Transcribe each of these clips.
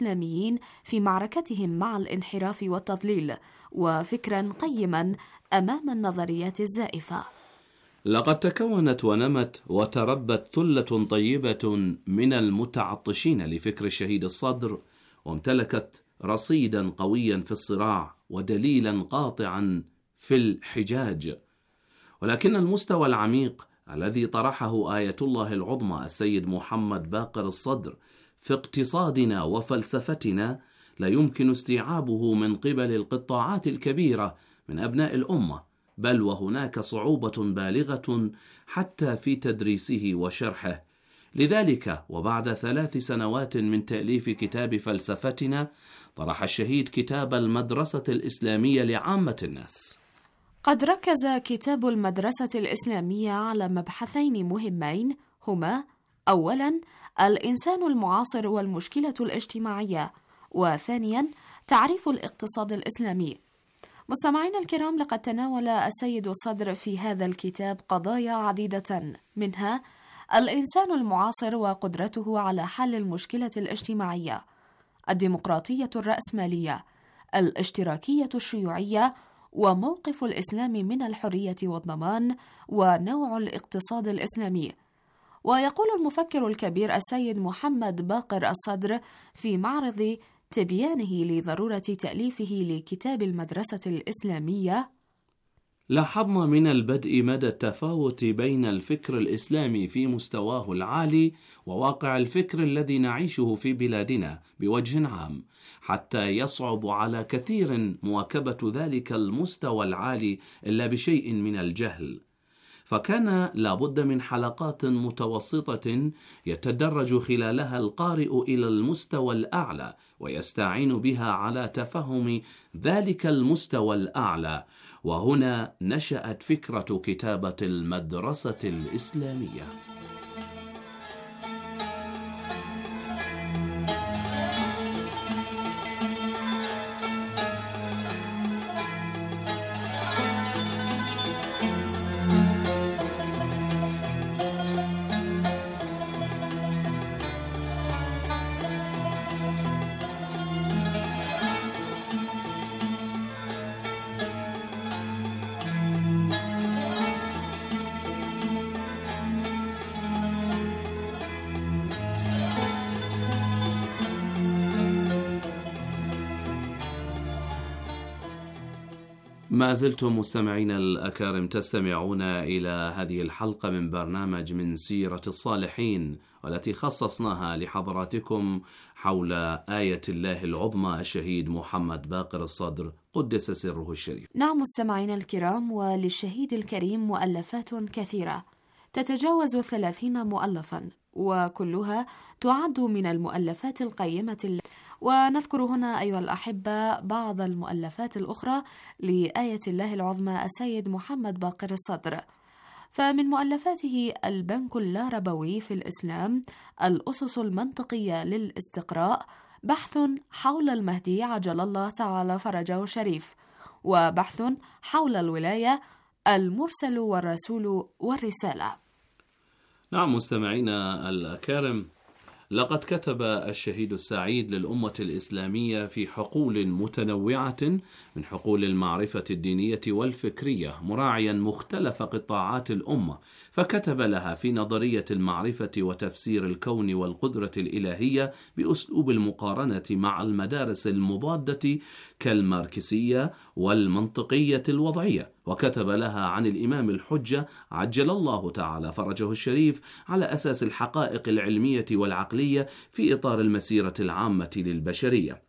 الإسلاميين في معركتهم مع الانحراف والتضليل، وفكرا قيما أمام النظريات الزائفة. لقد تكونت ونمت وتربت ثلة طيبة من المتعطشين لفكر الشهيد الصدر، وامتلكت رصيدا قويا في الصراع ودليلا قاطعا في الحجاج. ولكن المستوى العميق الذي طرحه آية الله العظمى السيد محمد باقر الصدر في اقتصادنا وفلسفتنا لا يمكن استيعابه من قبل القطاعات الكبيرة من أبناء الأمة، بل وهناك صعوبة بالغة حتى في تدريسه وشرحه. لذلك وبعد 3 سنوات من تأليف كتاب فلسفتنا، طرح الشهيد كتاب المدرسة الإسلامية لعامة الناس. قد ركز كتاب المدرسة الإسلامية على مبحثين مهمين، هما: أولاً الإنسان المعاصر والمشكلة الاجتماعية، وثانياً تعريف الاقتصاد الإسلامي. مستمعينا الكرام، لقد تناول السيد الصدر في هذا الكتاب قضايا عديدة، منها الإنسان المعاصر وقدرته على حل المشكلة الاجتماعية، الديمقراطية الرأسمالية، الاشتراكية الشيوعية، وموقف الإسلام من الحرية والضمان، ونوع الاقتصاد الإسلامي. ويقول المفكر الكبير السيد محمد باقر الصدر في معرض تبيانه لضرورة تأليفه لكتاب المدرسة الإسلامية: لاحظنا من البدء مدى التفاوت بين الفكر الإسلامي في مستواه العالي وواقع الفكر الذي نعيشه في بلادنا بوجه عام، حتى يصعب على كثير مواكبة ذلك المستوى العالي إلا بشيء من الجهل. فكان لابد من حلقات متوسطة يتدرج خلالها القارئ إلى المستوى الأعلى، ويستعين بها على تفهم ذلك المستوى الأعلى. وهنا نشأت فكرة كتابة المدرسة الإسلامية. ما زلتم مستمعين الأكارم تستمعون إلى هذه الحلقة من برنامج من سيرة الصالحين، والتي خصصناها لحضراتكم حول آية الله العظمى الشهيد محمد باقر الصدر قدس سره الشريف. نعم مستمعين الكرام، وللشهيد الكريم مؤلفات كثيرة تتجاوز 30 مؤلفا، وكلها تعد من المؤلفات القيمة. ونذكر هنا أيها الأحبة بعض المؤلفات الأخرى لآية الله العظمى السيد محمد باقر الصدر. فمن مؤلفاته البنك اللاربوي في الإسلام، الأسس المنطقية للاستقراء، بحث حول المهدي عجل الله تعالى فرجه الشريف، وبحث حول الولاية، المرسل والرسول والرسالة. نعم مستمعينا الأكارم، لقد كتب الشهيد السعيد للأمة الإسلامية في حقول متنوعة من حقول المعرفة الدينية والفكرية، مراعيا مختلف قطاعات الأمة، فكتب لها في نظرية المعرفة وتفسير الكون والقدرة الإلهية بأسلوب المقارنة مع المدارس المضادة كالماركسية والمنطقية الوضعية، وكتب لها عن الإمام الحجة عجل الله تعالى فرجه الشريف على أساس الحقائق العلمية والعقلية في إطار المسيرة العامة للبشرية،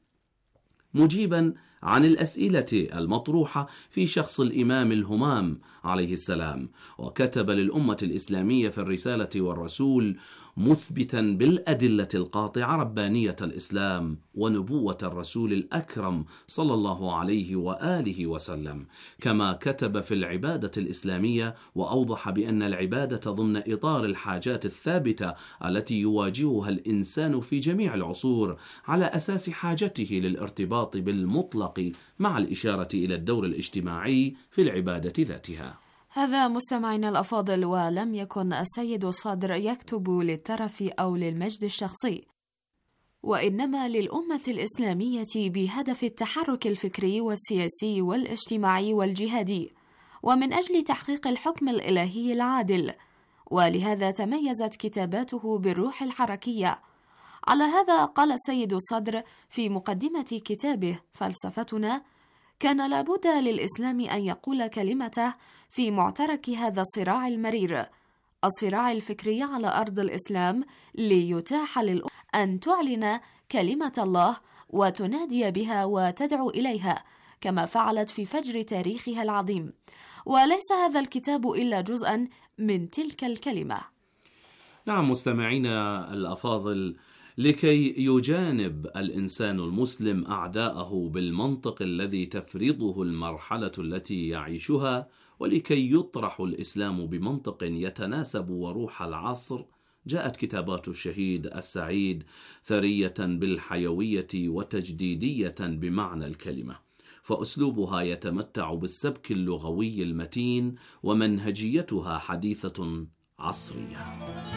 مجيبا عن الأسئلة المطروحة في شخص الإمام الهمام عليه السلام. وكتب للأمة الإسلامية في الرسالة والرسول مثبتا بالأدلة القاطعة ربانية الإسلام ونبوة الرسول الأكرم صلى الله عليه وآله وسلم، كما كتب في العبادة الإسلامية وأوضح بأن العبادة ضمن إطار الحاجات الثابتة التي يواجهها الإنسان في جميع العصور على أساس حاجته للارتباط بالمطلق، مع الإشارة إلى الدور الاجتماعي في العبادة ذاتها. هذا مستمعينا الأفاضل، ولم يكن السيد الصدر يكتب للترف أو للمجد الشخصي، وإنما للأمة الإسلامية بهدف التحرك الفكري والسياسي والاجتماعي والجهادي، ومن أجل تحقيق الحكم الإلهي العادل، ولهذا تميزت كتاباته بالروح الحركية. على هذا قال السيد صدر في مقدمة كتابه فلسفتنا: كان لابد للإسلام أن يقول كلمته في معترك هذا الصراع المرير، الصراع الفكري على أرض الإسلام، ليتاح للأمة أن تعلن كلمة الله وتنادي بها وتدعو إليها كما فعلت في فجر تاريخها العظيم. وليس هذا الكتاب إلا جزءا من تلك الكلمة. نعم مستمعينا الأفاضل، لكي يجانب الإنسان المسلم أعداءه بالمنطق الذي تفرضه المرحلة التي يعيشها، ولكي يطرح الإسلام بمنطق يتناسب وروح العصر، جاءت كتابات الشهيد السعيد ثرية بالحيوية وتجديدية بمعنى الكلمة، فأسلوبها يتمتع بالسبك اللغوي المتين ومنهجيتها حديثة عصرية.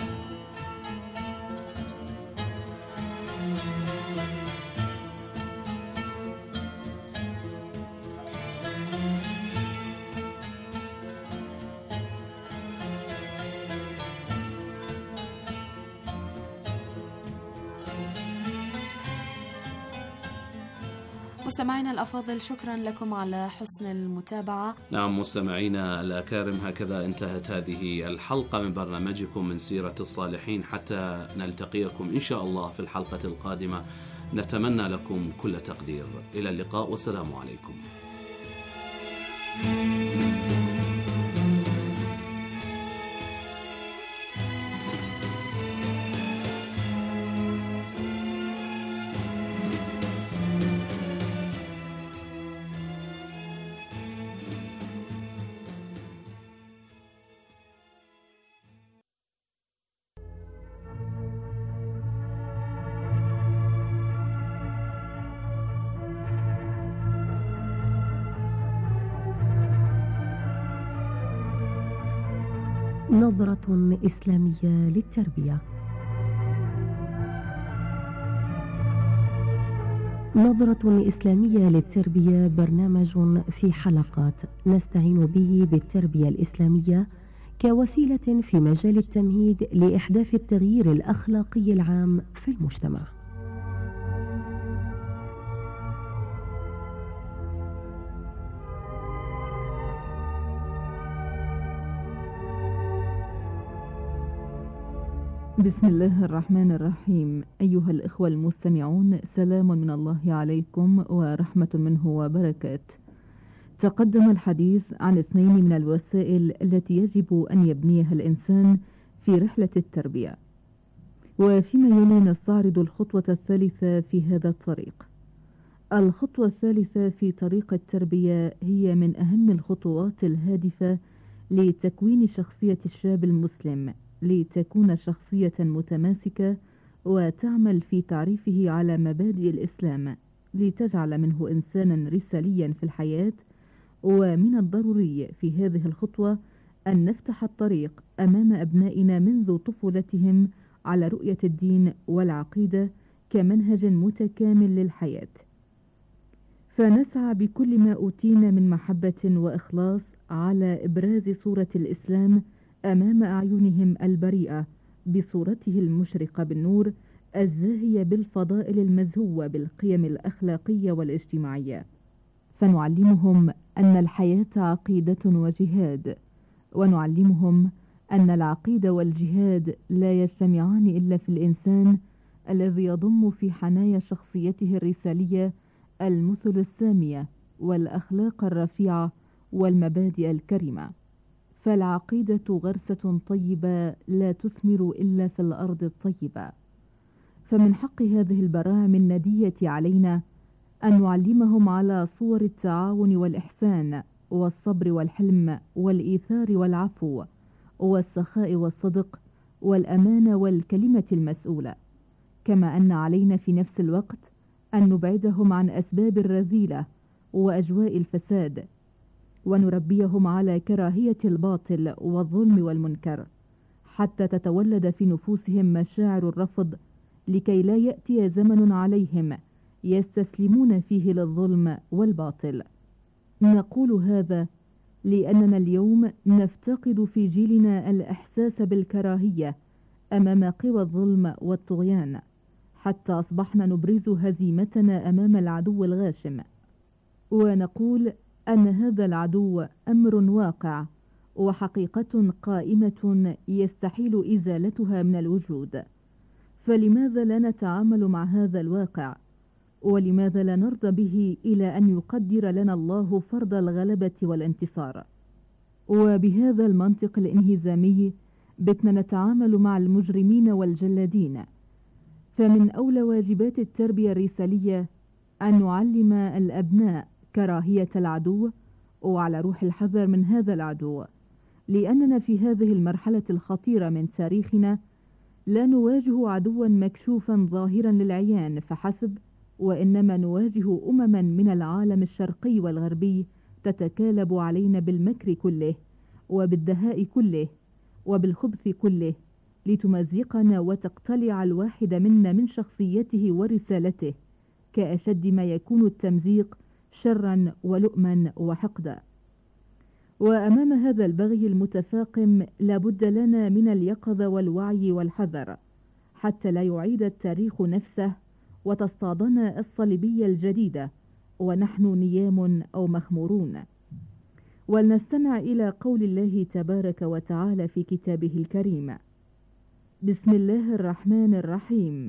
مستمعينا الأفاضل، شكرا لكم على حسن المتابعة. نعم مستمعينا الأكارم، هكذا انتهت هذه الحلقة من برنامجكم من سيرة الصالحين. حتى نلتقيكم إن شاء الله في الحلقة القادمة، نتمنى لكم كل تقدير. إلى اللقاء والسلام عليكم. نظرة إسلامية للتربية. نظرة إسلامية للتربية برنامج في حلقات نستعين به بالتربية الإسلامية كوسيلة في مجال التمهيد لإحداث التغيير الأخلاقي العام في المجتمع. بسم الله الرحمن الرحيم. أيها الإخوة المستمعون، سلام من الله عليكم ورحمة منه وبركاته. تقدم الحديث عن اثنين من الوسائل التي يجب أن يبنيها الإنسان في رحلة التربية، وفيما يلي نستعرض الخطوة الثالثة في هذا الطريق. الخطوة الثالثة في طريق التربية هي من أهم الخطوات الهادفة لتكوين شخصية الشاب المسلم، لتكون شخصية متماسكة وتعمل في تعريفه على مبادئ الإسلام، لتجعل منه إنسانا رساليا في الحياة. ومن الضروري في هذه الخطوة أن نفتح الطريق أمام أبنائنا منذ طفولتهم على رؤية الدين والعقيدة كمنهج متكامل للحياة، فنسعى بكل ما أوتينا من محبة وإخلاص على إبراز صورة الإسلام أمام أعينهم البريئة بصورته المشرقة بالنور، الزاهية بالفضائل المزهوة بالقيم الأخلاقية والاجتماعية، فنعلمهم أن الحياة عقيدة وجهاد، ونعلمهم أن العقيدة والجهاد لا يجتمعان إلا في الإنسان الذي يضم في حنايا شخصيته الرسالية المثل السامية والأخلاق الرفيعة والمبادئ الكريمة. فالعقيدة غرسة طيبة لا تثمر إلا في الأرض الطيبة، فمن حق هذه البراعم الندية علينا أن نعلمهم على صور التعاون والإحسان والصبر والحلم والإيثار والعفو والسخاء والصدق والأمانة والكلمة المسؤولة، كما أن علينا في نفس الوقت أن نبعدهم عن أسباب الرذيلة وأجواء الفساد، ونربيهم على كراهية الباطل والظلم والمنكر، حتى تتولد في نفوسهم مشاعر الرفض لكي لا يأتي زمن عليهم يستسلمون فيه للظلم والباطل. نقول هذا لأننا اليوم نفتقد في جيلنا الإحساس بالكراهية أمام قوى الظلم والطغيان، حتى أصبحنا نبرز هزيمتنا أمام العدو الغاشم، ونقول أن هذا العدو أمر واقع وحقيقة قائمة يستحيل إزالتها من الوجود. فلماذا لا نتعامل مع هذا الواقع؟ ولماذا لا نرضى به إلى أن يقدر لنا الله فرض الغلبة والانتصار؟ وبهذا المنطق الانهزامي بتنا نتعامل مع المجرمين والجلادين. فمن أولى واجبات التربية الرسالية أن نعلم الأبناء كراهية العدو وعلى روح الحذر من هذا العدو، لأننا في هذه المرحلة الخطيرة من تاريخنا لا نواجه عدوا مكشوفا ظاهرا للعيان فحسب، وإنما نواجه أمما من العالم الشرقي والغربي تتكالب علينا بالمكر كله وبالدهاء كله وبالخبث كله لتمزقنا وتقتلع الواحد منا من شخصيته ورسالته، كأشد ما يكون التمزيق شرا ولؤما وحقدا. وأمام هذا البغي المتفاقم لابد لنا من اليقظة والوعي والحذر، حتى لا يعيد التاريخ نفسه وتصطادنا الصليبية الجديدة ونحن نيام أو مخمورون. ولنستمع إلى قول الله تبارك وتعالى في كتابه الكريم: بسم الله الرحمن الرحيم.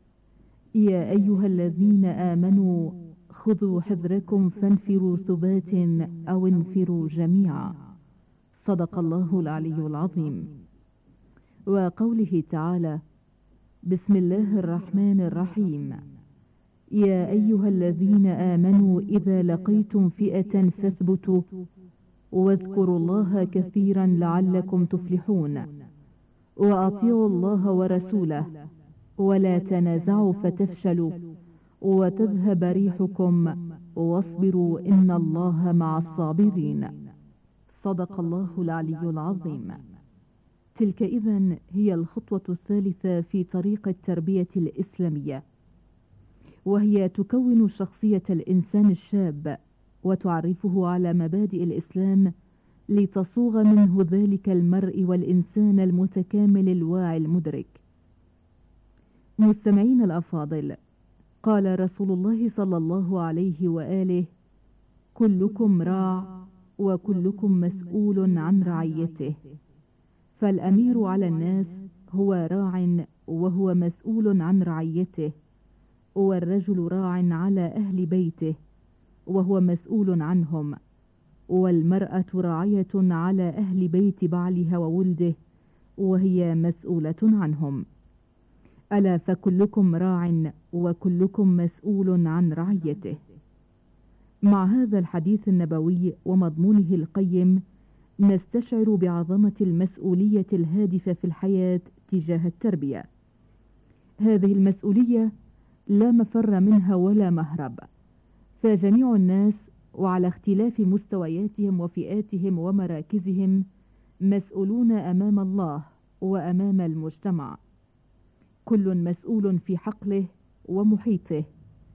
يا أيها الذين آمنوا خذوا حذركم فانفروا ثبات أو انفروا جميعا. صدق الله العلي العظيم. وقوله تعالى: بسم الله الرحمن الرحيم. يا أيها الذين آمنوا إذا لقيتم فئة فاثبتوا واذكروا الله كثيرا لعلكم تفلحون وأطيعوا الله ورسوله ولا تنازعوا فتفشلوا وتذهب ريحكم واصبروا إن الله مع الصابرين. صدق الله العلي العظيم. تلك إذن هي الخطوة الثالثة في طريق التربية الإسلامية، وهي تكون شخصية الإنسان الشاب وتعرفه على مبادئ الإسلام لتصوغ منه ذلك المرء والإنسان المتكامل الواعي المدرك. مستمعين الأفاضل، قال رسول الله صلى الله عليه وآله: كلكم راع وكلكم مسؤول عن رعيته، فالأمير على الناس هو راع وهو مسؤول عن رعيته، والرجل راع على أهل بيته وهو مسؤول عنهم، والمرأة راعية على أهل بيت بعلها وولده وهي مسؤولة عنهم. ألا فكلكم راع وكلكم مسؤول عن رعيته. مع هذا الحديث النبوي ومضمونه القيم نستشعر بعظمة المسؤولية الهادفة في الحياة تجاه التربية. هذه المسؤولية لا مفر منها ولا مهرب، فجميع الناس وعلى اختلاف مستوياتهم وفئاتهم ومراكزهم مسؤولون أمام الله وأمام المجتمع، كل مسؤول في حقله ومحيطه،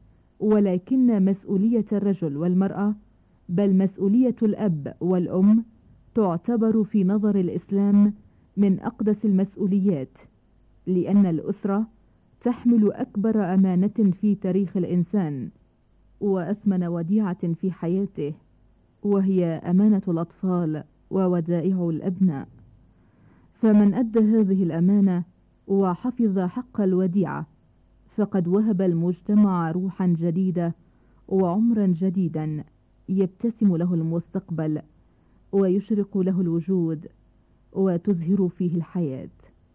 ولكن مسؤولية الرجل والمرأة بل مسؤولية الأب والأم تعتبر في نظر الإسلام من أقدس المسؤوليات، لأن الأسرة تحمل أكبر أمانة في تاريخ الإنسان وأثمن وديعة في حياته، وهي أمانة الأطفال وودائع الأبناء. فمن أدى هذه الأمانة وحفظ حق الوديعة فقد وهب المجتمع روحا جديدة وعمرا جديدا يبتسم له المستقبل ويشرق له الوجود وتزهر فيه الحياة.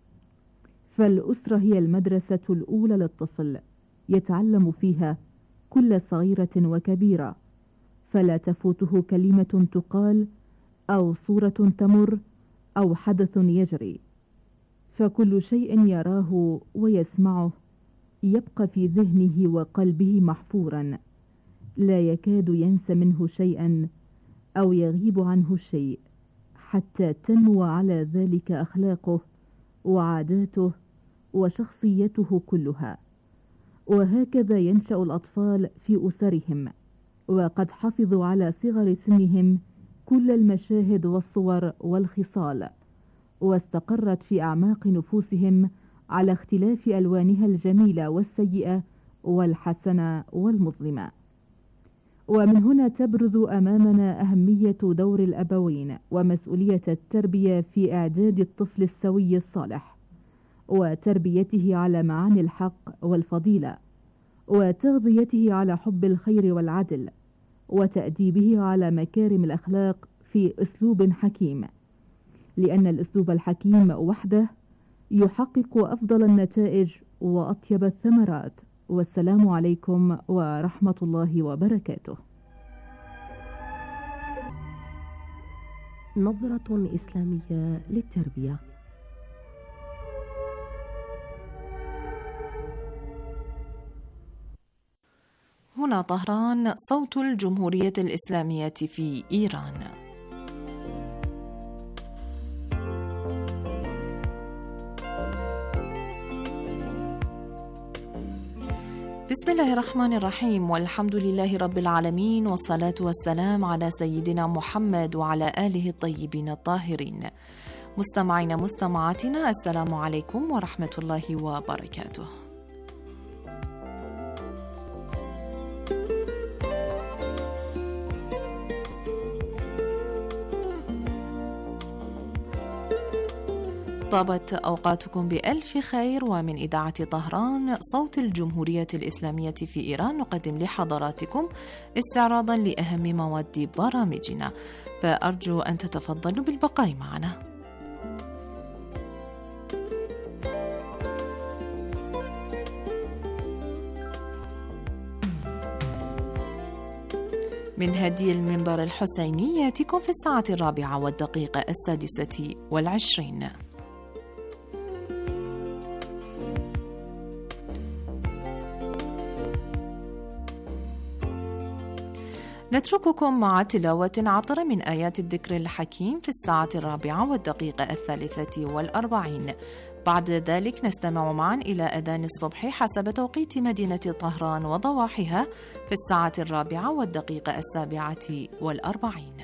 فالأسرة هي المدرسة الأولى للطفل، يتعلم فيها كل صغيرة وكبيرة، فلا تفوته كلمة تقال أو صورة تمر أو حدث يجري، فكل شيء يراه ويسمعه يبقى في ذهنه وقلبه محفورا، لا يكاد ينسى منه شيئا أو يغيب عنه شيء، حتى تنمو على ذلك أخلاقه وعاداته وشخصيته كلها. وهكذا ينشأ الأطفال في أسرهم، وقد حفظوا على صغر سنهم كل المشاهد والصور والخصال، واستقرت في أعماق نفوسهم على اختلاف ألوانها الجميلة والسيئة والحسنة والمظلمة. ومن هنا تبرز أمامنا أهمية دور الأبوين ومسؤولية التربية في إعداد الطفل السوي الصالح، وتربيته على معاني الحق والفضيلة، وتغذيته على حب الخير والعدل، وتأديبه على مكارم الأخلاق في أسلوب حكيم، لأن الأسلوب الحكيم وحده يحقق أفضل النتائج وأطيب الثمرات. والسلام عليكم ورحمة الله وبركاته. نظرة إسلامية للتربية. هنا طهران، صوت الجمهورية الإسلامية في إيران. بسم الله الرحمن الرحيم، والحمد لله رب العالمين، والصلاة والسلام على سيدنا محمد وعلى آله الطيبين الطاهرين. مستمعين مستمعاتنا، السلام عليكم ورحمة الله وبركاته. طابت أوقاتكم بألف خير، ومن إذاعة طهران صوت الجمهورية الإسلامية في إيران نقدم لحضراتكم استعراضا لأهم مواد برامجنا، فأرجو أن تتفضلوا بالبقاء معنا. من هدي المنبر الحسيني يأتيكم في الساعة 4:06. نترككم مع تلاوة عطرة من آيات الذكر الحكيم في الساعة 4:43. بعد ذلك نستمع معا إلى أذان الصبح حسب توقيت مدينة طهران وضواحيها في الساعة 4:47.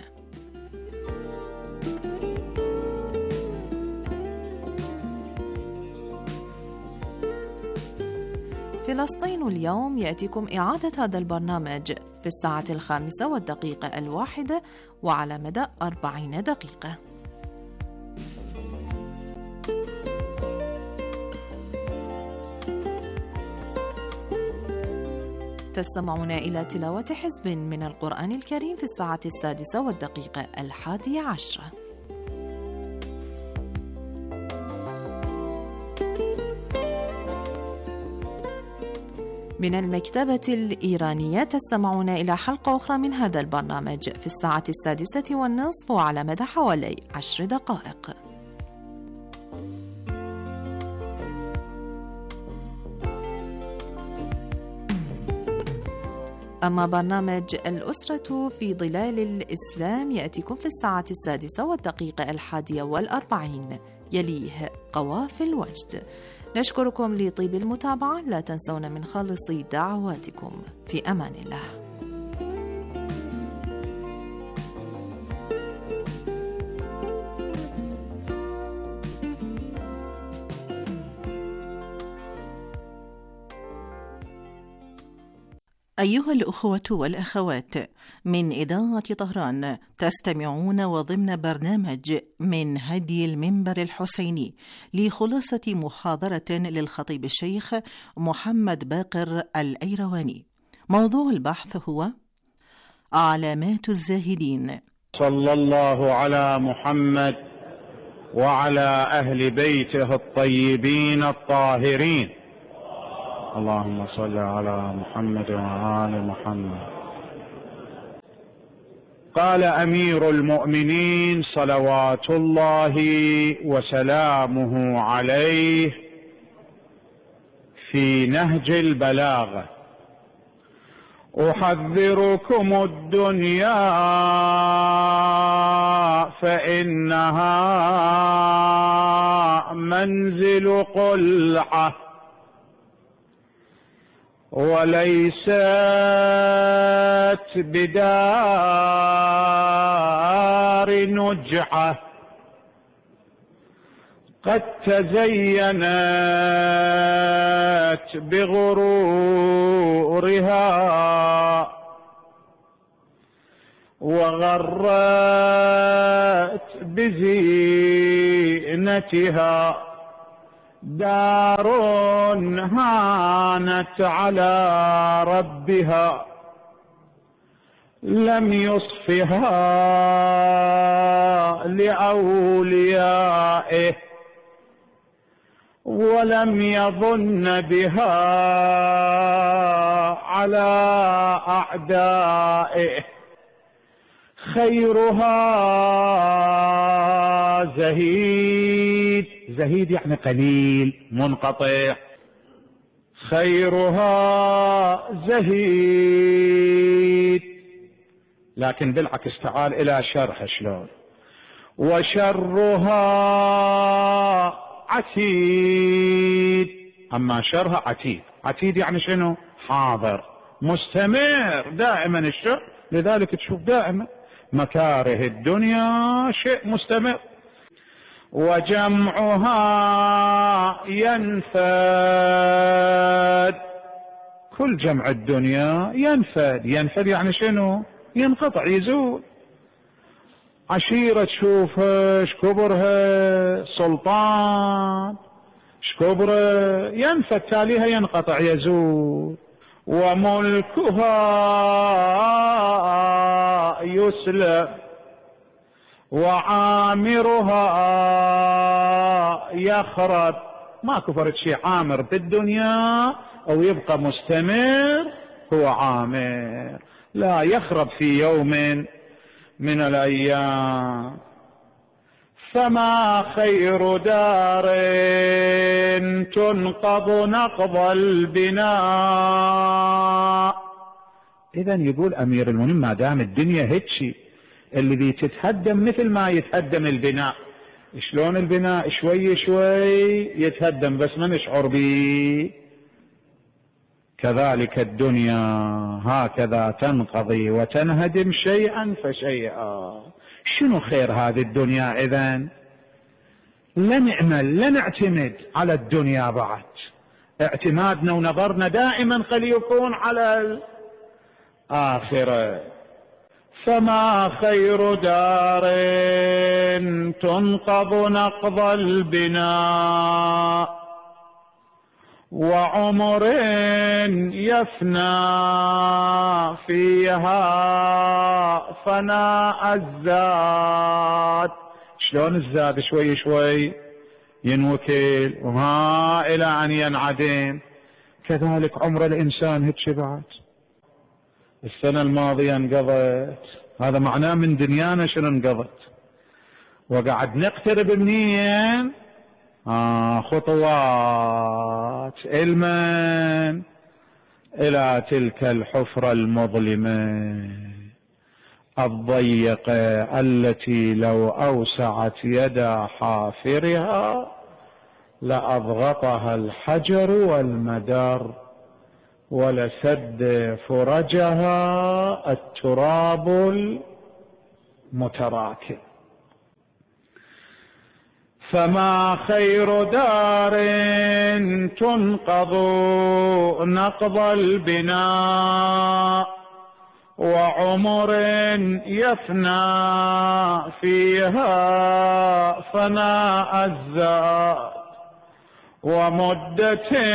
فلسطين اليوم يأتيكم إعادة هذا البرنامج في الساعة 5:01 وعلى مدى 40 دقيقة. تستمعون إلى تلاوة حزب من القرآن الكريم في الساعة 6:11. من المكتبة الإيرانية تستمعون إلى حلقة أخرى من هذا البرنامج في الساعة 6:30 وعلى مدى حوالي 10 دقائق. أما برنامج الأسرة في ظلال الإسلام يأتيكم في الساعة 6:41. يليه قوافل وجد. نشكركم لطيب المتابعة، لا تنسون من خالص دعواتكم. في أمان الله. أيها الأخوة والأخوات، من إذاعة طهران تستمعون وضمن برنامج من هدي المنبر الحسيني لخلاصة محاضرة للخطيب الشيخ محمد باقر الأيرواني. موضوع البحث هو علامات الزاهدين. صلى الله على محمد وعلى أهل بيته الطيبين الطاهرين. اللهم صل على محمد وآل محمد. قال أمير المؤمنين صلوات الله وسلامه عليه في نهج البلاغة: أحذركم الدنيا فإنها منزل قلعة وليست بدار نجعة قد تزينت بغرورها وغرت بزينتها دار هانت على ربها لم يصفها لأوليائه ولم يظن بها على أعدائه خيرها زهيد، زهيد يعني قليل منقطع، خيرها زهيد. لكن بالعكس تعال إلى شرح شلون، وشرها عتيد. أما شرها عتيد، عتيد يعني شنو؟ حاضر مستمر دائما الشر، لذلك تشوف دائما مكاره الدنيا شيء مستمر. وجمعها ينفد، كل جمع الدنيا ينفد. ينفد يعني شنو؟ ينقطع يزول. عشيرة تشوفها شكبرها، سلطان شكبره ينفد، تاليها ينقطع يزول. وملكها يسلب وعامرها يخرب. ما كفرت شيء عامر بالدنيا أو يبقى مستمر، هو عامر لا يخرب في يوم من الأيام. فما خير دار تنقض نقض البناء. إذن يقول أمير المؤمنين ما دام الدنيا هيك اللي تتهدم مثل ما يتهدم البناء. شلون البناء شوي شوي يتهدم بس ما نشعر به، كذلك الدنيا هكذا تنقضي وتنهدم شيئا فشيئا. شنو خير هذه الدنيا إذن؟ لا نعمل لا نعتمد على الدنيا بعد، اعتمادنا ونظرنا دائما خلي يكون على الآخرة. فما خير دار تنقض نقض البناء وعمر يفنى فيها فناء الزاد. شلون الزاد شوي شوي ينوكل وما إلى أن ينعدم، كذلك عمر الإنسان هيك بعد. السنة الماضية انقضت، هذا معناه من دنيانا شنو انقضت، وقعد نقترب منين خطوات المن إلى تلك الحفرة المظلمة الضيقة التي لو أوسعت يد حافرها لأضغطها الحجر والمدار ولسد فرجها التراب المتراكم. فما خير دار تنقض نقض البناء وعمر يفنى فيها فناء الزاد ومدة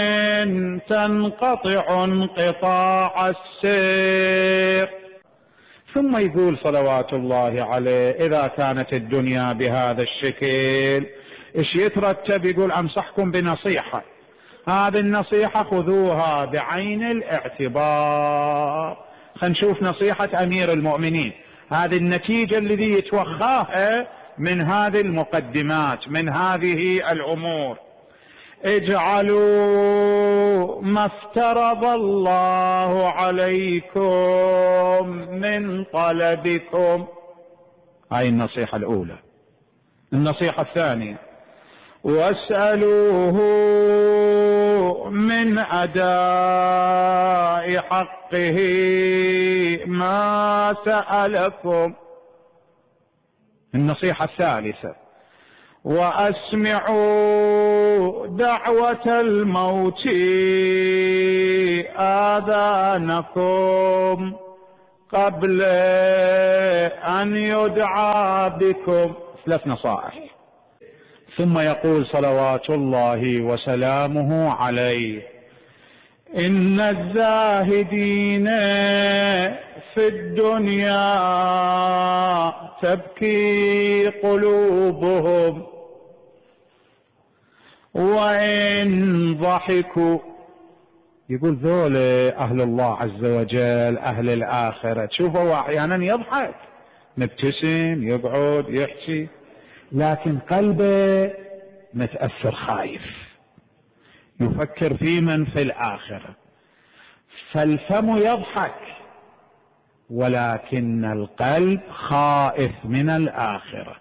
تنقطع انقطاع السير. ثم يقول صلوات الله عليه إذا كانت الدنيا بهذا الشكل إيش يترتب؟ يقول أنصحكم بنصيحة، هذه النصيحة خذوها بعين الاعتبار. خلينا نشوف نصيحة أمير المؤمنين، هذه النتيجة الذي يتوخاها من هذه المقدمات، من هذه الأمور. اجعلوا ما افترض الله عليكم من طلبكم. هاي النصيحة الأولى. النصيحة الثانية: واسألوه من أداء حقه ما سألكم. النصيحة الثالثة: وأسمعوا دعوة الموت آذانكم قبل أن يدعى بكم. 3 نصائح. ثم يقول صلوات الله وسلامه عليه: إن الزاهدين في الدنيا تبكي قلوبهم وإن ضحكوا. يقول ذول أهل الله عز وجل، أهل الآخرة، تشوفوا أحيانا يضحك، مبتسم، يقعد يحكي، لكن قلبه متأثر، خايف، يفكر في من في الآخرة. فالفم يضحك ولكن القلب خائف من الآخرة.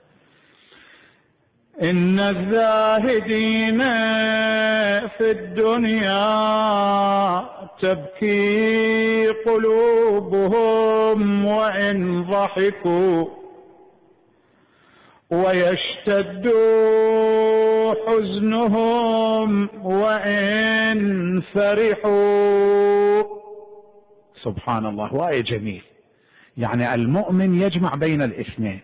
إن الزاهدين في الدنيا تبكي قلوبهم وإن ضحكوا ويشتد حزنهم وإن فرحوا. سبحان الله، وآية جميل. يعني المؤمن يجمع بين الاثنين.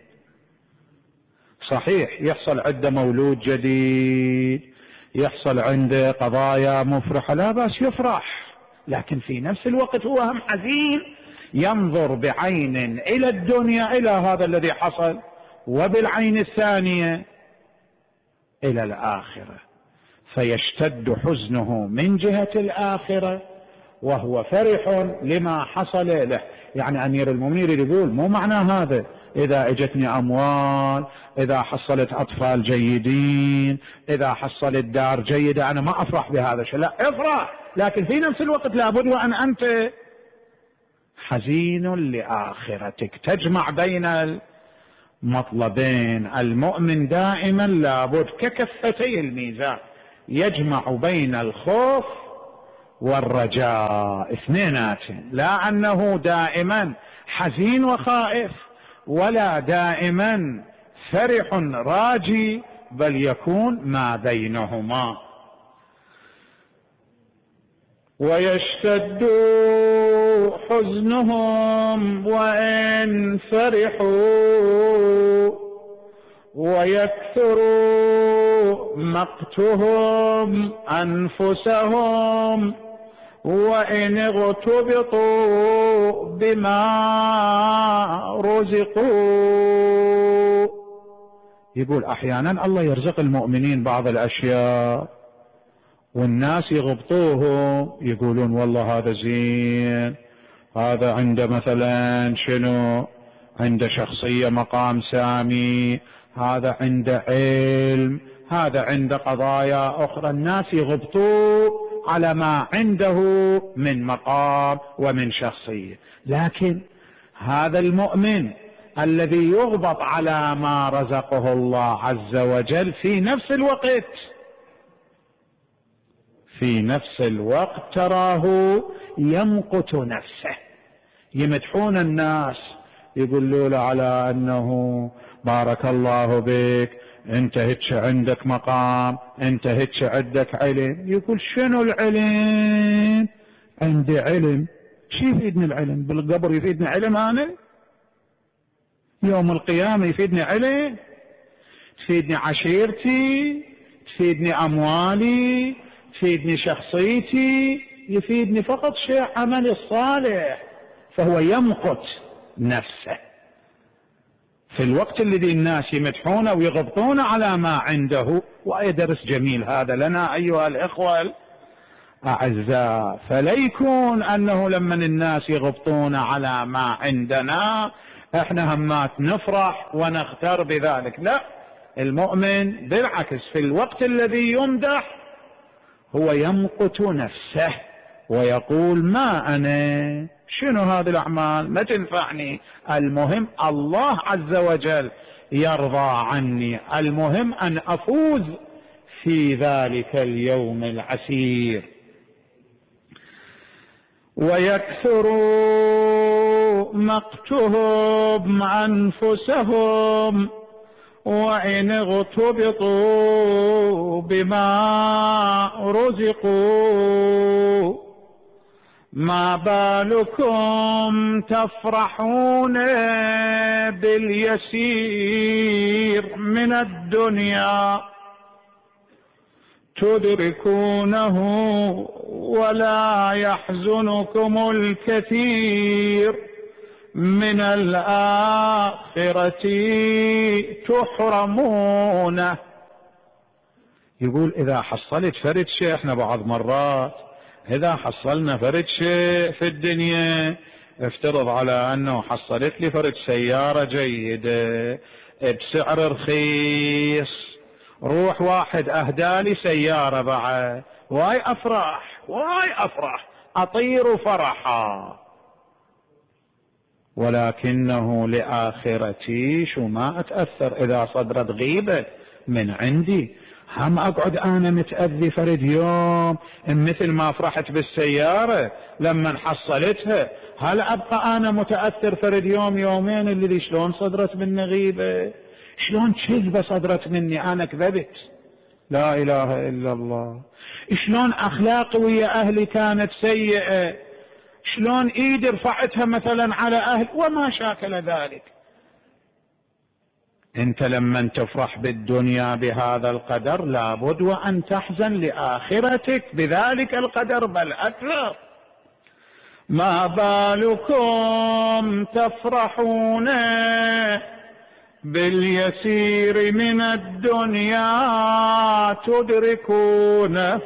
صحيح يحصل عنده مولود جديد، يحصل عنده قضايا مفرحة، لا بأس يفرح، لكن في نفس الوقت هو هم حزين، ينظر بعين إلى الدنيا، إلى هذا الذي حصل، وبالعين الثانية إلى الآخرة، فيشتد حزنه من جهة الآخرة وهو فرح لما حصل له. يعني أمير المؤمنين يقول مو معنى هذا إذا اجتني أموال، إذا حصلت أطفال جيدين، إذا حصلت دار جيدة، أنا ما أفرح بهذا الشيء. لا، افرح، لكن في نفس الوقت لابد وأن أنت حزين لآخرتك، تجمع بين المطلبين. المؤمن دائما لابد ككفتي الميزان يجمع بين الخوف والرجاء، اثنيناتهم، لا أنه دائما حزين وخائف ولا دائما فرح راجي، بل يكون ما بينهما. ويشتد حزنهم وإن فرحوا ويكثر مقتهم أنفسهم وإن اغتبطوا بما رزقوا. يقول أحيانا الله يرزق المؤمنين بعض الأشياء والناس يغبطوه، يقولون والله هذا زين، هذا عنده مثلا شنو، عنده شخصية مقام سامي، هذا عنده علم، هذا عنده قضايا أخرى. الناس يغبطوه على ما عنده من مقام ومن شخصية، لكن هذا المؤمن الذي يغبط على ما رزقه الله عز وجل في نفس الوقت تراه يمقت نفسه. يمدحون الناس، يقولوا له على أنه بارك الله بك، انت هيك عندك مقام، انت هيك عندك علم. يقول شنو العلم؟ عندي علم. شي يفيدني العلم؟ بالقبر يفيدني علم؟ أنا يوم القيامة يفيدني علم؟ تفيدني عشيرتي، تفيدني أموالي، تفيدني شخصيتي، يفيدني فقط شيء عمل الصالح. فهو يمقت نفسه في الوقت الذي الناس يمدحونه ويغبطون على ما عنده. وأي درس جميل هذا لنا أيها الإخوة الأعزاء. فلا يكون أنه لما الناس يغبطون على ما عندنا احنا همات نفرح ونختار بذلك، لا، المؤمن بالعكس في الوقت الذي يمدح هو يمقت نفسه ويقول ما أنا، شنو هذه الأعمال ما تنفعني، المهم الله عز وجل يرضى عني، المهم أن أفوز في ذلك اليوم العسير. ويكثر مقتهم أنفسهم وإن اغتبطوا بما رزقوا، ما بالكم تفرحون باليسير من الدنيا تدركونه ولا يحزنكم الكثير من الآخرة تحرمونه. يقول إذا حصلت فرد شيء، احنا بعض مرات إذا حصلنا فرد شيء في الدنيا، افترض على أنه حصلت لي فرد سيارة جيدة بسعر رخيص، روح واحد أهدالي سيارة بعد، واي أفرح أطير فرحا، ولكنه لآخرتي شو ما أتأثر إذا صدرت غيبة من عندي. هم أقعد أنا متأذي فرد يوم مثل ما فرحت بالسيارة لما حصلتها، هل أبقى أنا متأثر فرد يوم يومين اللي شلون صدرت مني غيبة، شلون كذبة صدرت مني، أنا كذبت، لا إله إلا الله، شلون أخلاقي ويا أهلي كانت سيئة، شلون إيدي رفعتها مثلا على أهل وما شاكل ذلك. أنت لما تفرح بالدنيا بهذا القدر لابد وأن تحزن لآخرتك بذلك القدر بل أكثر. ما بالكم تفرحون باليسير من الدنيا تدركونه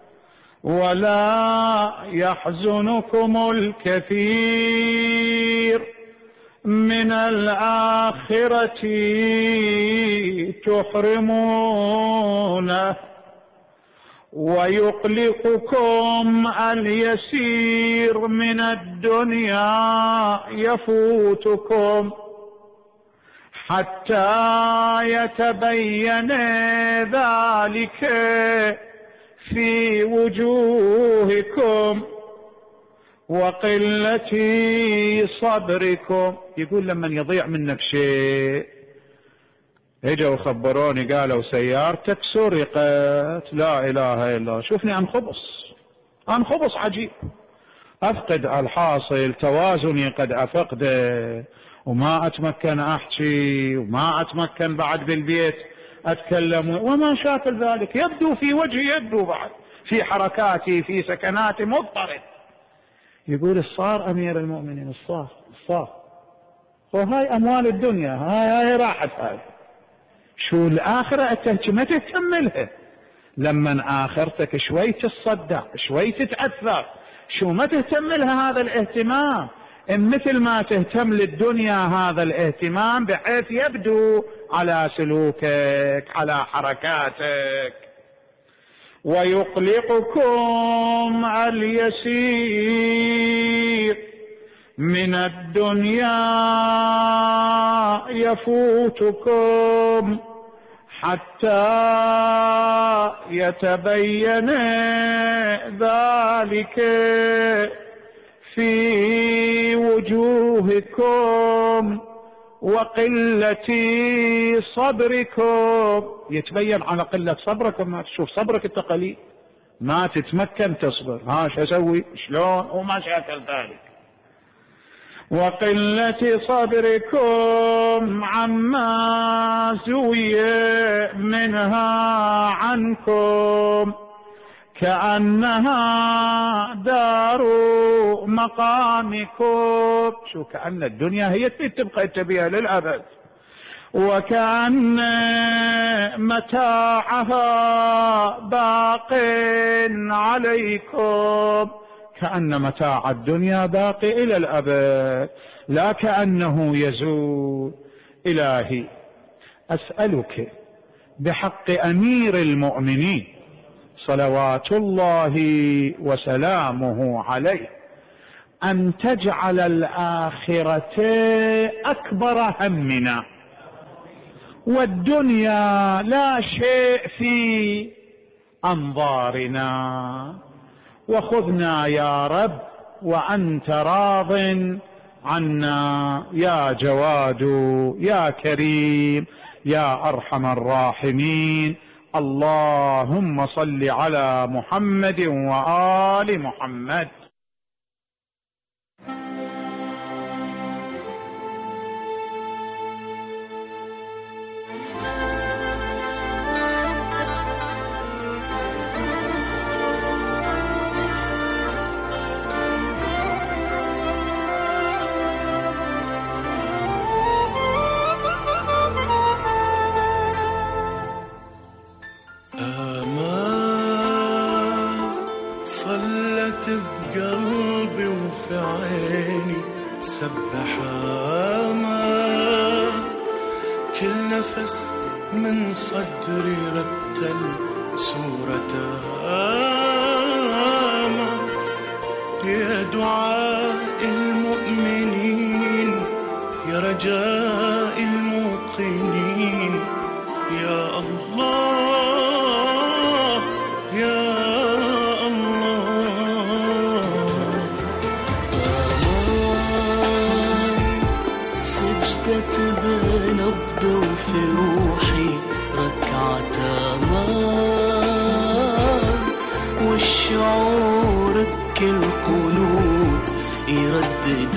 ولا يحزنكم الكثير من الآخرة تحرمونه، ويقلقكم اليسير من الدنيا يفوتكم حتى يتبين ذلك في وجوهكم وقلة صبركم. يقول لما يضيع منك شيء، اجوا خبروني قالوا سيارتك سرقت، لا اله الا الله، شوفني انخبص عجيب، افقد الحاصل، توازني قد افقده، وما اتمكن احكي، وما اتمكن بعد بالبيت اتكلم وما شاكل ذلك، يبدو في وجهي، يبدو بعد في حركاتي في سكناتي مضطرب. يقول الصار امير المؤمنين، الصار وهاي اموال الدنيا، هاي راحت، هاي شو الاخره انت ما تهتم لها، لما اخرتك شوي تتصدق شوي تتاثر، شو ما تهتم لها هذا الاهتمام، مثل ما تهتم للدنيا هذا الاهتمام بحيث يبدو على سلوكك على حركاتك. ويقلقكم اليسير من الدنيا يفوتكم حتى يتبين ذلك في وجوهكم وقلة صبركم، يتبين على قلة صبركم، ما تشوف صبرك التقليد، ما تتمكن تصبر، شو اسوي شلون وما شاكل ذلك. وقلة صبركم عما زوي منها عنكم كأنها دار مقامكم، شو كأن الدنيا هي تبقى تبيها للأبد، وكأن متاعها باق عليكم، كأن متاع الدنيا باقي إلى الأبد لا كأنه يزول. إلهي أسألك بحق أمير المؤمنين صلوات الله وسلامه عليه أن تجعل الآخرة أكبر همنا، والدنيا لا شيء في أنظارنا، وخذنا يا رب وأنت راض عنا يا جواد يا كريم يا أرحم الراحمين. اللهم صل على محمد وآل محمد. بقلبي وفي عيني سبح آمال، كل نفس من صدري رتل سورة آمال، يا دعاء المؤمنين يا رجاء الموقنين، يا الله يا بنبض وفي روحي ركعة أمان، والشعور بكل قنوت يردد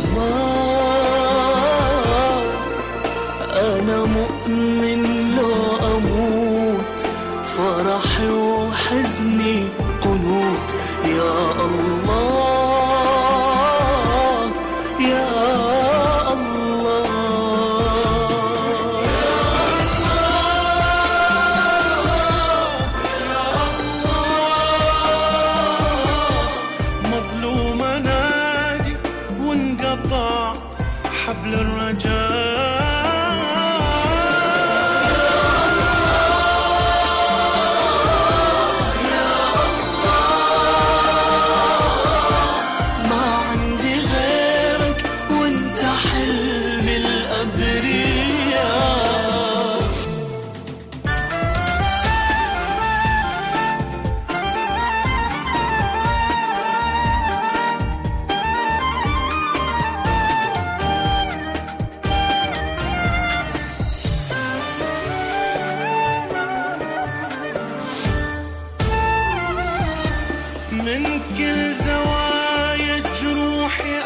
أمان. أنا مؤمن لا أموت، فرحي وحزني قنوت، يا الله يا حبل الرجاء، يا الله ما عندي غيرك وانت حلم الأبرياء. من كل زوايا جروحي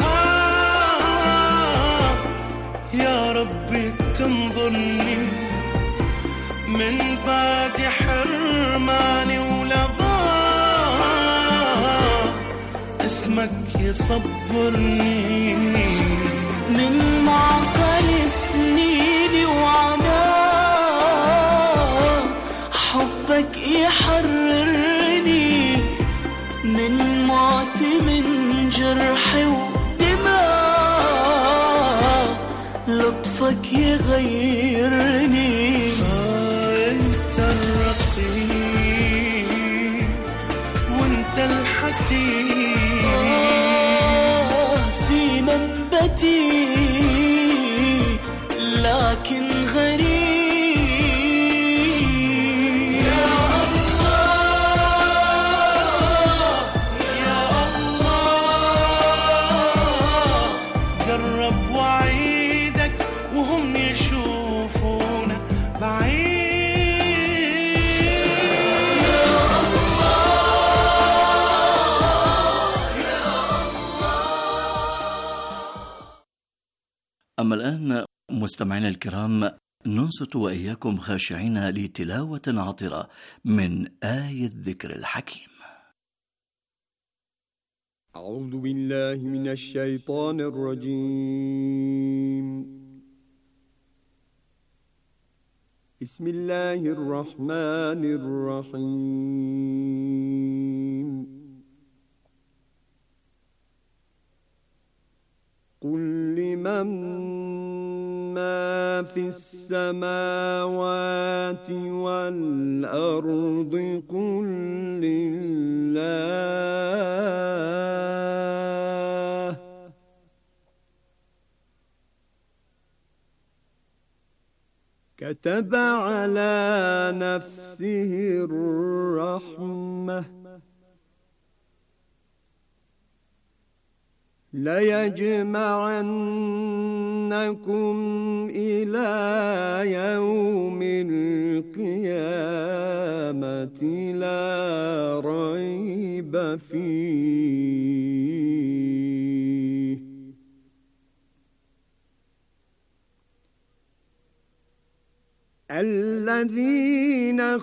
يا ربي تنظرني، من بعد حرماني ولظى اسمك يصبرني، من معقل سنيني وعناء حبك يحررني، من موت من جرحي ودماء لطفك يغيرني. انت الرقيب وانت الحسين في منبتي لكن غريب. أما الآن مستمعينا الكرام ننصت وإياكم خاشعين لتلاوة عطرة من آية الذكر الحكيم. أعوذ بالله من الشيطان الرجيم. بسم الله الرحمن الرحيم. قل لمن ما في السماوات والأرض قل لله كتب على نفسه الرحمة ليجمعنكم إلى يوم القيامة لا ريب فيه الذين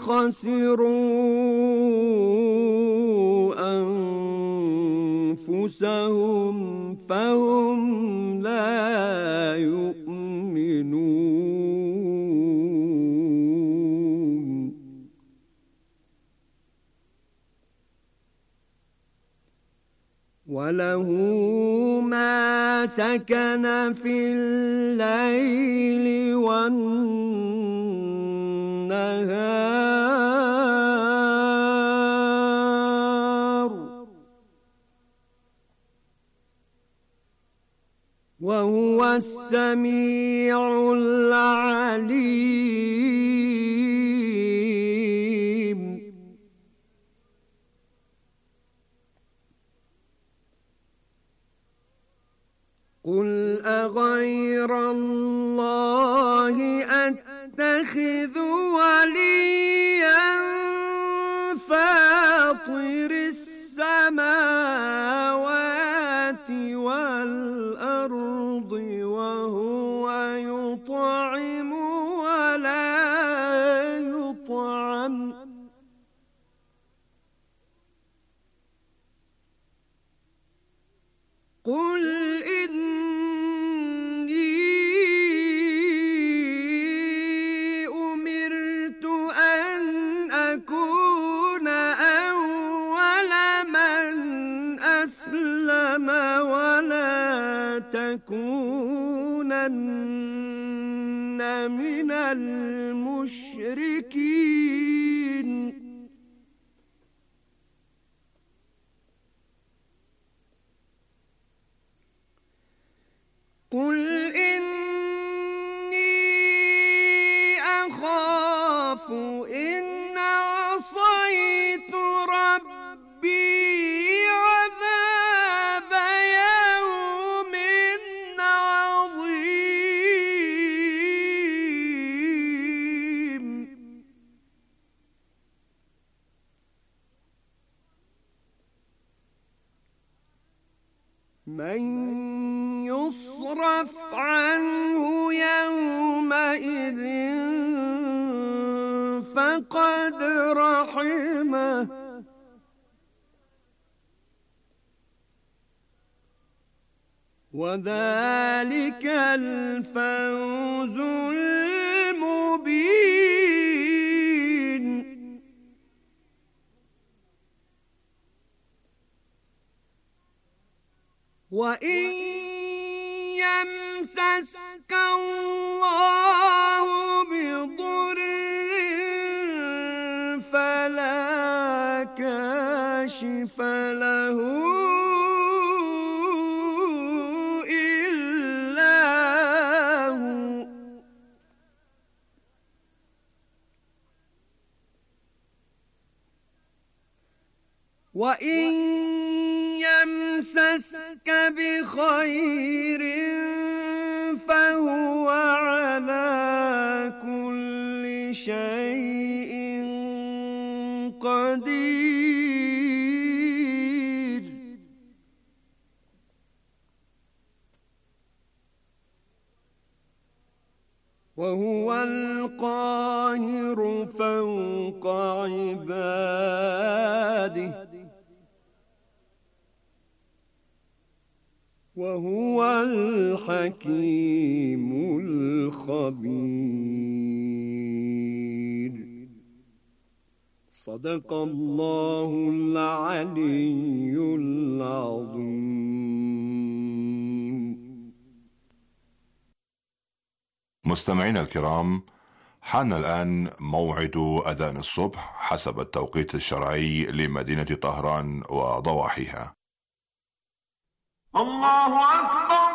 خسروا أنفسهم فهم لا يؤمنون وله ما سكن في الليل والنهار وهو السميع العليم قل أغير الله أتخذ وليا فاطر السماوات والأرض وهو يطعم ولا يطعم قل تكونن من المشركين قل إني أخاف إن عصيت ربي عذاب يوم عظيم من يصرف عنه يومئذ فقد رحمه وذلك الفوز المبين وإن يمسسك الله بضر فلا كاشف له إلا هو وإن يمسسك بخير فهو على كل شيء قدير وهو القاهر فوق عباده وهو الحكيم الخبير صدق الله العلي العظيم. مستمعينا الكرام، حان الآن موعد أذان الصبح حسب التوقيت الشرعي لمدينة طهران وضواحيها. الله أكبر،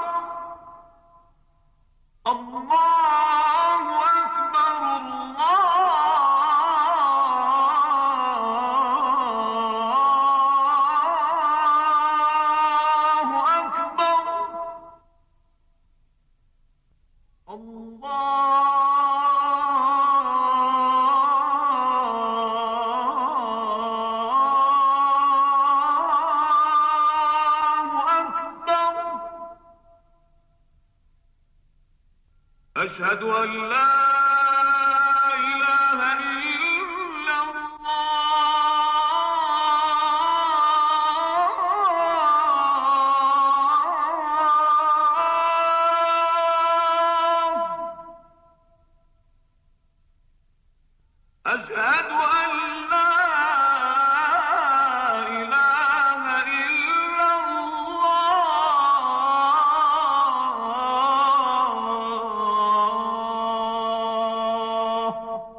الله أكبر، الله أكبر، الله أشهد أن لا إله إلا الله، أشهد أن لا إله إلا الله،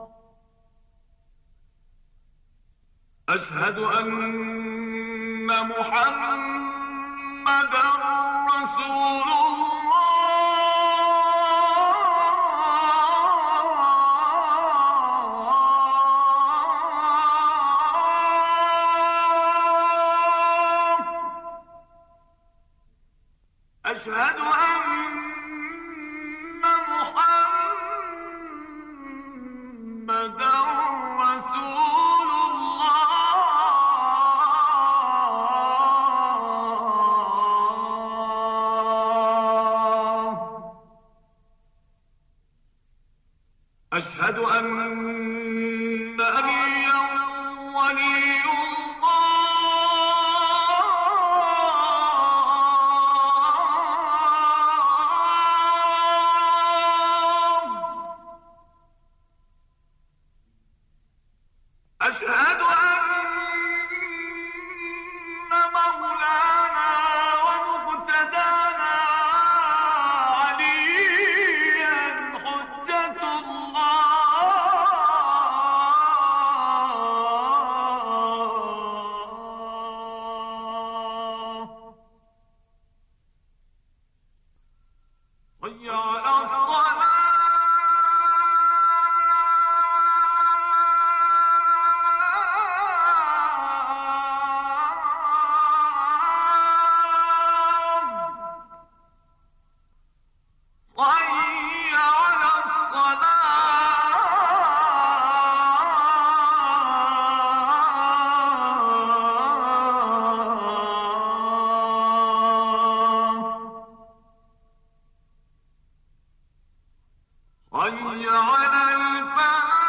أشهد أن محمدًا رسول الله، أشهد أن محمدًا رسول الله، أشهد أن نبيًّا ولي الله، أشهد أن مولانا ومقتدانا عليا حجة الله، حي على حي على حي على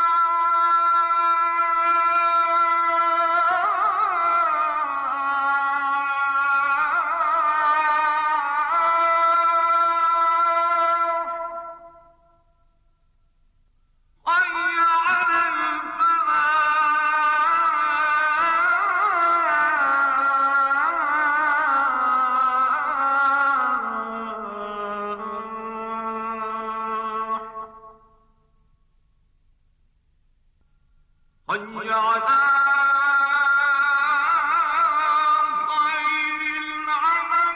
حي على خير العمل،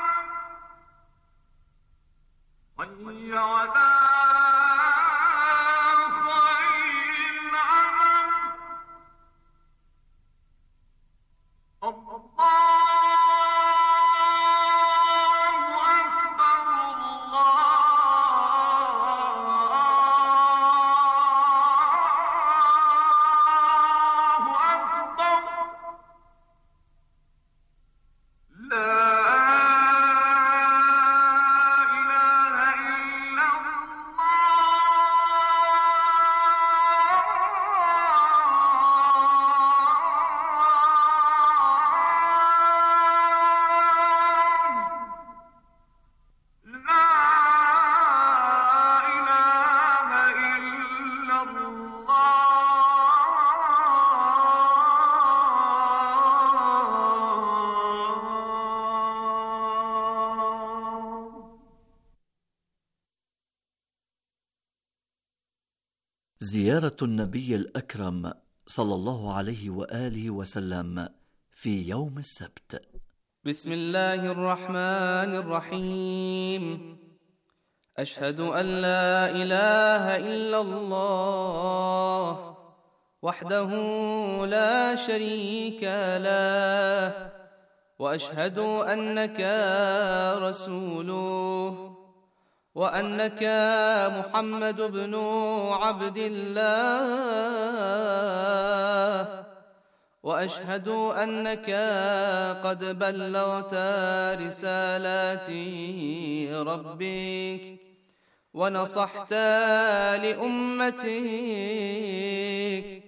حي على خير العمل، الله أكبر، الله أكبر، لا إله إلا الله. زيارة النبي الأكرم صلى الله عليه وآله وسلم في يوم السبت. بسم الله الرحمن الرحيم. أشهد أن لا إله إلا الله وحده لا شريك له، وأشهد أنك رسوله، وأنك محمد بن عبد الله، وأشهد أنك قد بلغت رسالات ربك ونصحت لأمتك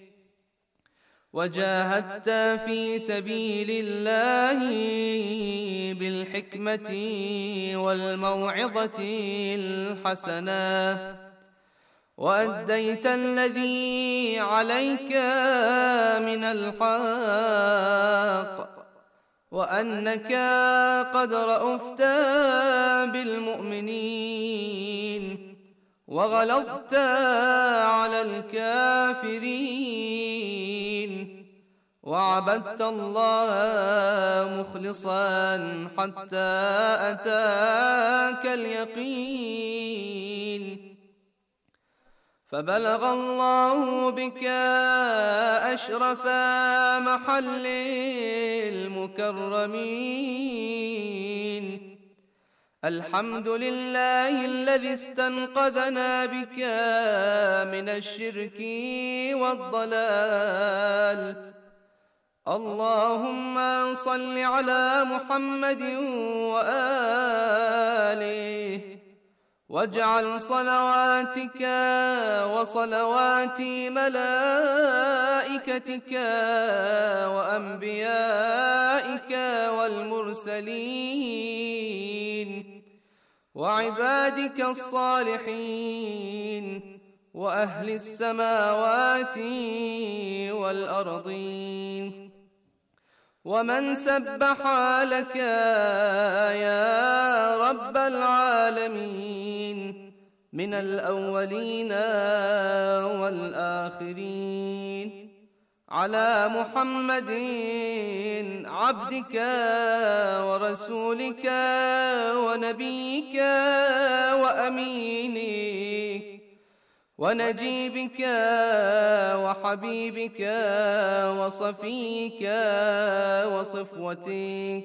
وجاهدت في سبيل الله بالحكمة والموعظة الحسنة، وأديت الذي عليك من الحق، وأنك قد رأفت بالمؤمنين وغلظت على الكافرين، وعبدت الله مخلصا حتى أتاك اليقين، فبلغ الله بك أشرف محل المكرمين. الحمد لله الذي استنقذنا بك من الشرك والضلال. اللهم صل على محمد وآله، واجعل صلواتك وصلوات ملائكتك وأنبيائك والمرسلين وعبادك الصالحين وأهل السماوات والأرضين ومن سبح لك يا رب العالمين من الأولين والآخرين، على محمد عبدك ورسولك ونبيك وأمينك ونجيبك وحبيبك وصفيك وصفوتك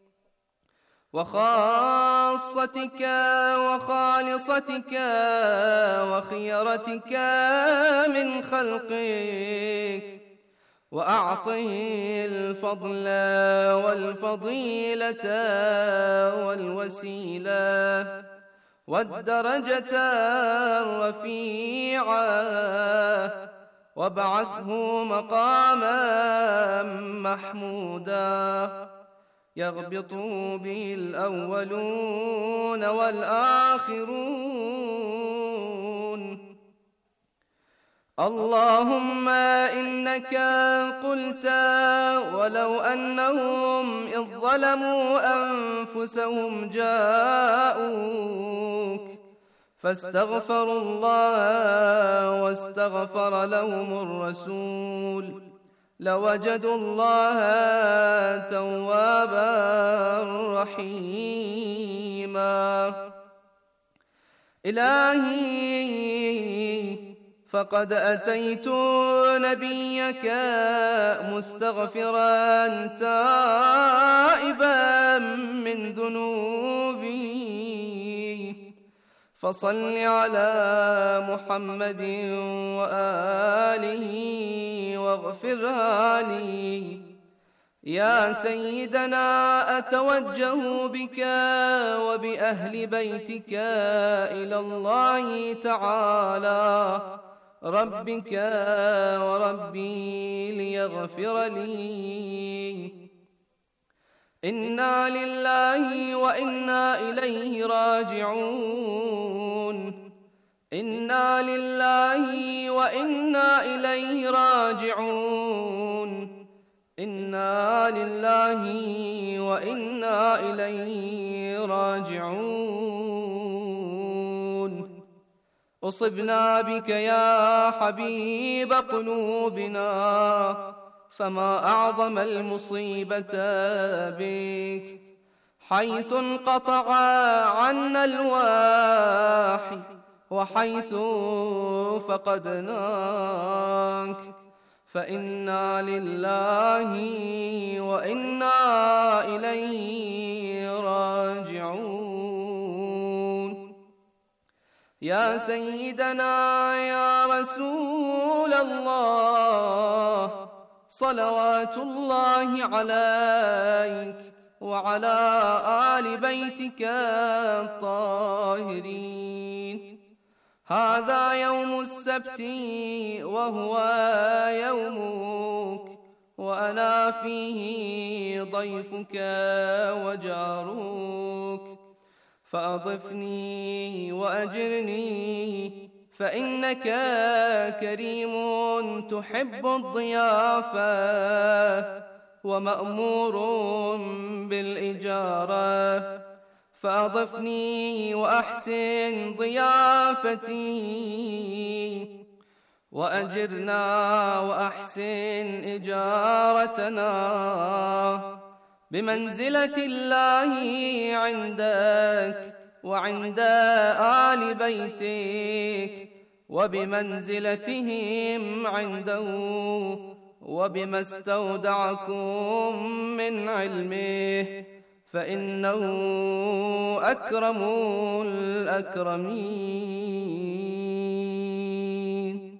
وخاصتك وخالصتك وخيرتك من خلقك، وأعطه الفضل والفضيلة والوسيلة والدرجة الرفيعة، وابعثه مقاما محمودا يغبط به الأولون والآخرون. اللهم إنك قلت ولو أنهم إذ ظلموا أنفسهم جاءوك فاستغفروا الله واستغفر لهم الرسول لوجدوا الله توابا رحيما. إلهي فقد أتيت نبيك مستغفرا تائبا من ذنوبي، فصل على محمد وآله واغفرها لي. يا سيدنا أتوجه بك وبأهل بيتك إلى الله تعالى ربك وربي ليغفر لي. إنا لله وإنا إليه راجعون، إنا لله وإنا إليه راجعون، إنا لله وإنا إليه راجعون. أصبنا بك يا حبيب قلوبنا، فما أعظم المصيبة بك، حيث انقطع عنا الواحي وحيث فقدناك، فإنا لله وإنا إليه راجعون. يا سيدنا يا رسول الله، صلوات الله عليك وعلى آل بيتك الطاهرين. هذا يوم السبت وهو يومك، وأنا فيه ضيفك وجارك، فأضفني وأجرني، فإنك كريم تحب الضيافة ومأمور بالإجارة، فأضفني وأحسن ضيافتي، وأجرنا وأحسن إجارتنا بمنزلة الله عندك وعند آل بيتك، وبمنزلتهم عنده، وبما استودعكم من علمه، فإنه أكرم الأكرمين.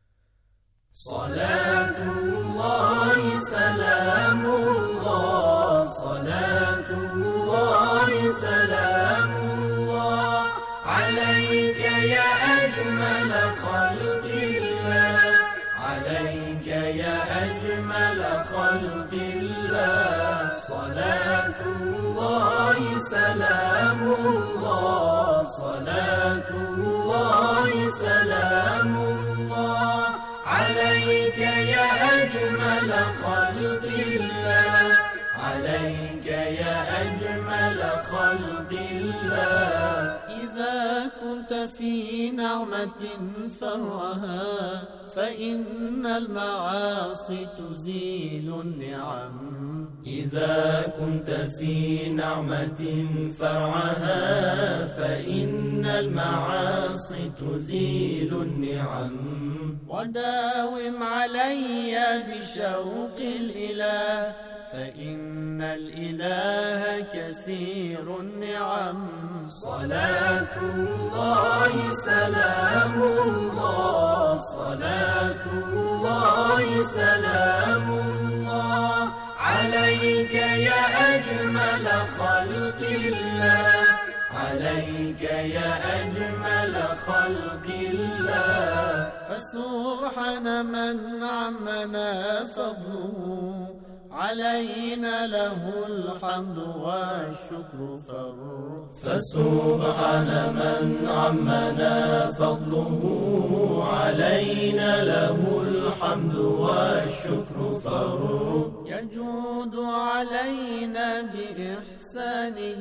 صلاة الله سلام الله، صلاة الله سلام الله عليك يا أجمل خلق الله، عليك يا أجمل خلق الله. صلاة الله سلام الله، صلاة الله سلام الله عليك يا أجمل خلق الله، عليك يا أجمل خلق الله. إذا كنت في نعمة فرها، فإن المعاصي تزيل النعم. إذا كنت في نعمة فرعها، فإن المعاصي تزيل النعم. وداوم علي بشوق الإله، فإن الإله كثير النعم. صلاة الله سلام الله، صلاة الله سلام الله عليك يا أجمل خلق الله، عليك يا أجمل خلق الله. فسبحان من عمنا فضله، علينا له الحمد والشكر فرد. فسبحان من عمنا فضله، علينا له الحمد والشكر فرد. يجود علينا بإحسانه،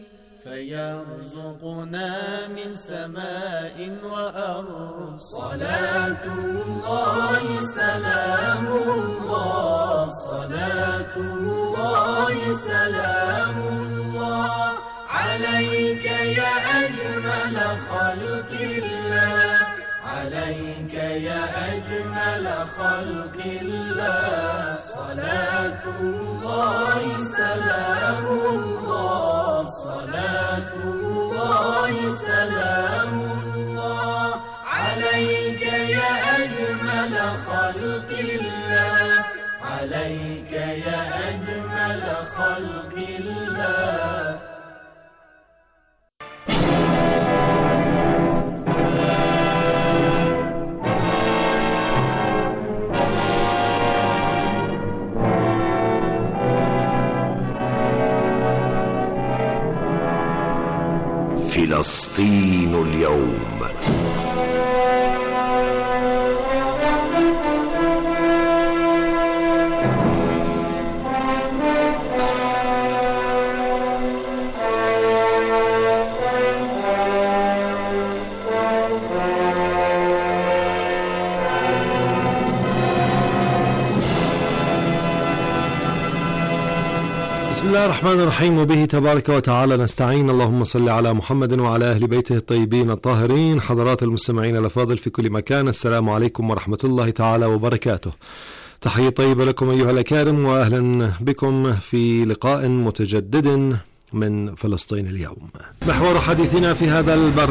فيرزقنا من سماء وأرض. صلاة الله سلام الله، صلاة الله سلام الله عليك يا أجمل خلق الله، عليك يا أجمل خلق الله. صلاة الله سلام الله، صلاة الله سلام الله عليك يا أجمل خلق الله، عليك يا أجمل خلق الله. فلسطين اليوم. الله الرحمن الرحيم، وبه تبارك وتعالى نستعين. اللهم صل على محمد وعلى أهل بيته الطيبين الطاهرين. حضرات المستمعين الأفاضل في كل مكان، السلام عليكم ورحمة الله تعالى وبركاته. تحية طيبة لكم أيها الأكارم، وأهلا بكم في لقاء متجدد من فلسطين اليوم. محور حديثنا في هذا البرنامج